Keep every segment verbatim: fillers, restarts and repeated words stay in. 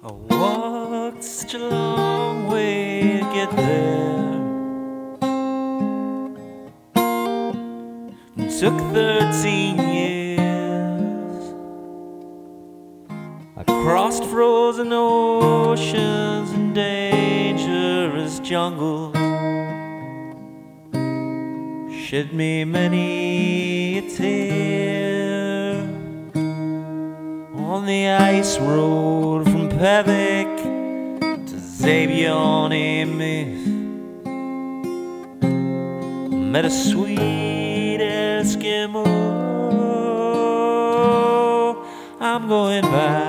I walked such a long way to get there. It took thirteen years. I crossed frozen oceans and dangerous jungles. Shed me many a tear on the ice road from Pevek to Zabion-y-Myth. Met a sweet Eskimo. I'm going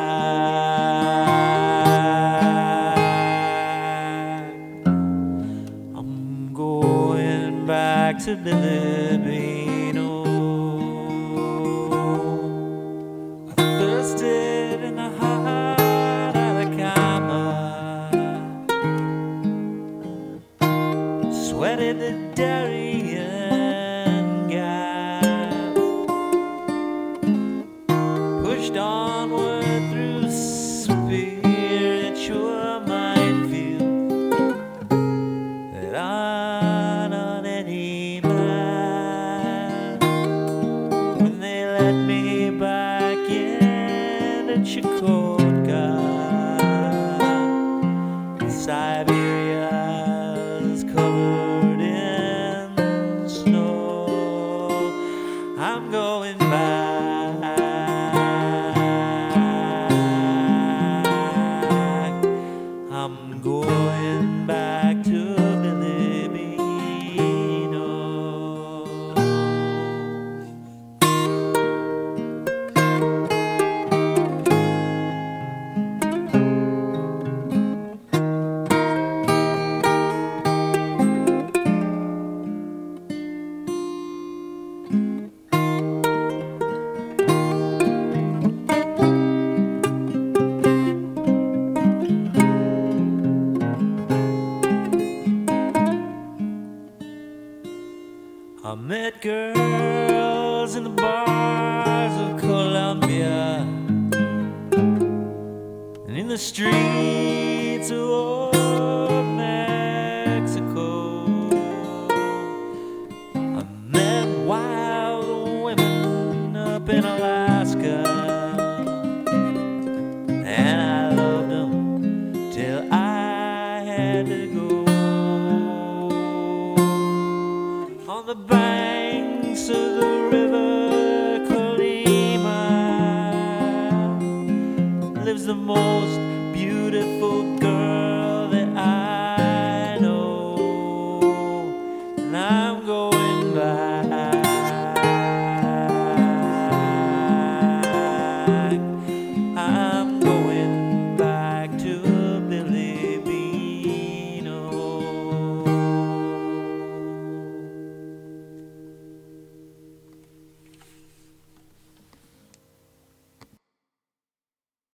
back. I'm going back to Billy Beano. I thirsted in the hot Atacama, sweated the Darien Gap, pushed onward through spiritual minefield that aren't on any map. When they let me back into Chukotka, Siberia's covered in snow. I'm going back. I'm going back to Billy Beano. I met girls in the bars of Colombia and in the streets of old Mexico. I met wild women up in Alaska, and I loved them till I had to go. On the banks of the river Colima lives the most beautiful